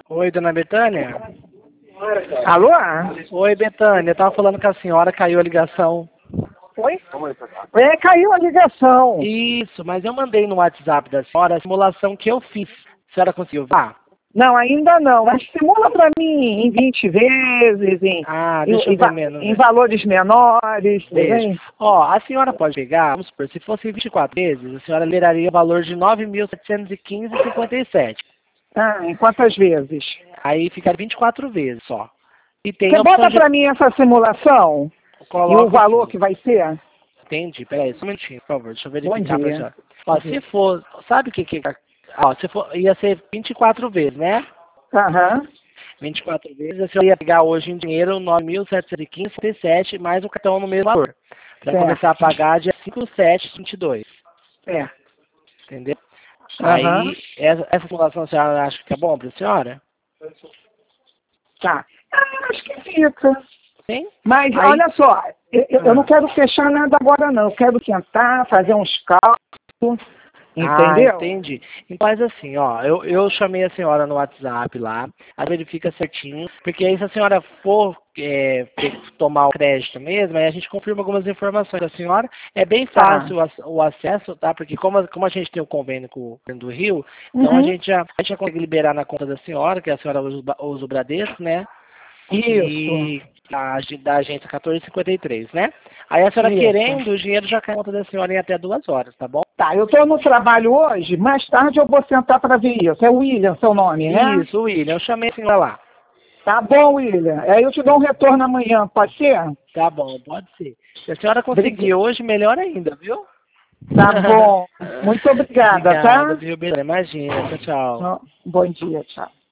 Oi, dona Betânia? Alô? Oi, Betânia. Eu tava falando com a senhora, caiu a ligação. Oi? Caiu a ligação. Isso, mas eu mandei no WhatsApp da senhora a simulação que eu fiz. A senhora conseguiu ver? Não, ainda não. Mas simula para mim em 20 vezes, deixa eu ver menos. em valores menores. Veja. Ó, a senhora pode pegar, vamos supor, se fosse 24 vezes, a senhora liberaria o valor de 9.715,57. Em quantas vezes? Aí fica 24 vezes só. E tem Você bota para mim essa simulação e o valor que vai ser? Entendi, peraí, só um minutinho, por favor, deixa eu verificar Bom dia. pra senhora. Ó, se for, sabe o que ó, se for, ia ser 24 vezes, né? Aham. 24 vezes, a senhora ia pegar hoje em dinheiro 9.715,57 mais o cartão no mesmo valor. Para começar a pagar dia 5/7/22. Entendeu? Aí, essa simulação a senhora acha que é bom para a senhora? Tá. Acho que fica. Sim? Mas olha só, eu não quero fechar nada agora não. Eu quero tentar fazer uns cálculos. Entendeu? Entendi. Então faz assim, ó, eu chamei a senhora no WhatsApp lá, ela verifica certinho, porque aí se a senhora for tomar o crédito mesmo, aí a gente confirma algumas informações da senhora, é bem fácil o acesso, tá? Porque como a gente tem um convênio com o governo do Rio, então a gente já consegue liberar na conta da senhora, que a senhora usa o Bradesco, né? Isso. E da agência 1453, né? Aí a senhora querendo, o dinheiro já cai na conta da senhora em até 2 horas, tá bom? Tá, eu estou no trabalho hoje, mais tarde eu vou sentar para ver isso. É William seu nome, né? Isso, William, eu chamei a senhora lá. Tá bom, William. Aí eu te dou um retorno amanhã, pode ser? Tá bom, pode ser. Se a senhora conseguir hoje, melhor ainda, viu? Tá bom. Muito obrigada, tá? Viu? Imagina, tchau. Bom dia, tchau.